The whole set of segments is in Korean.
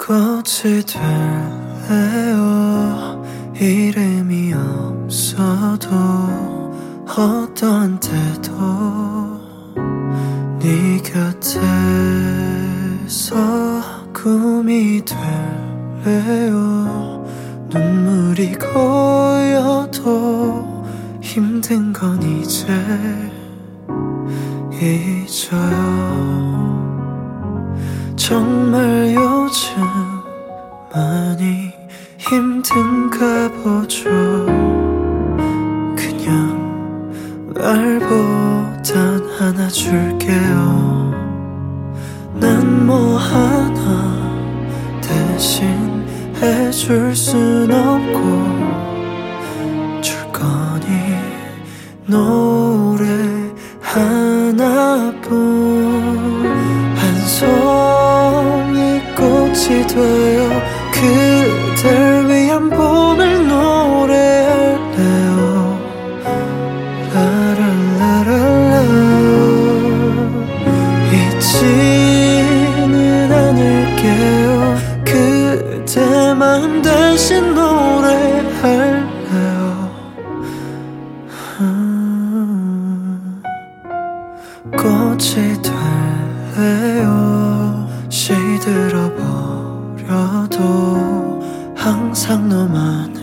꽃이 될래요. 이름이 없어도 어떤 때도 네 곁에서 꿈이 될래요. 눈물이 고여도 힘든 건 이제 잊어요. 정말 요즘 많이 힘든가 보죠. 그냥 말보단 안아줄게요. 난 뭐 하나 대신 해줄 순 없고 줄 거니 노래 하나뿐. 한 송이 꽃이 되어 그댈 위한 봄을 노래할래요. 라라라라라. 잊지는 않을게요. 그대 마음 대신 노래할래요. 꽃이 될래요. 시들어 버려도 항상 너만을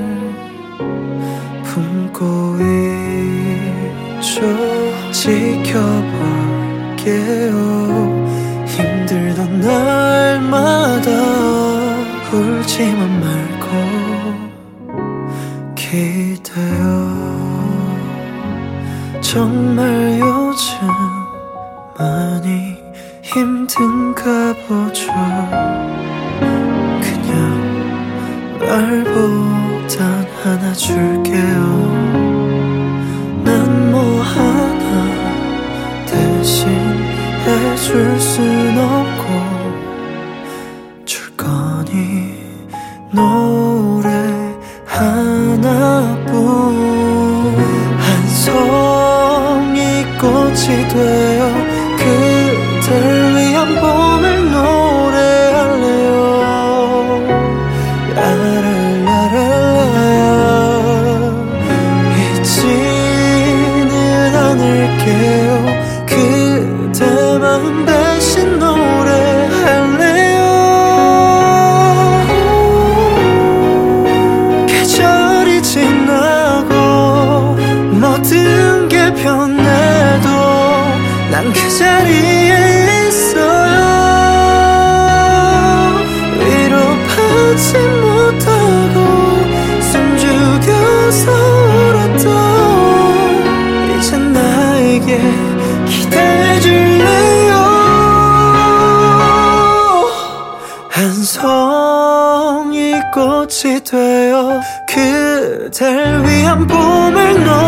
품고 있죠. 지켜볼게요. 힘들던 날마다 울지만 말고 기대요. 정말 요즘 많이 힘든가 보죠. 그냥 말보단 안아줄게요. 난 뭐 하나 대신 해줄 순 없고 줄 거니 노래 하나뿐. 한 송이 꽃이 되어 그댈 위한 봄을 노래할래요. 라라라라라. 잊지는 않을게요. 그대 마음 대신 노래할래요. 계절이 지나고 모든 게 변해도 난 그 자리에 있어요. 위로받지 못하고 숨죽여서 울었던 이제 나에게 기대해줄래요. 한 송이 꽃이 되어 그댈 위한 봄을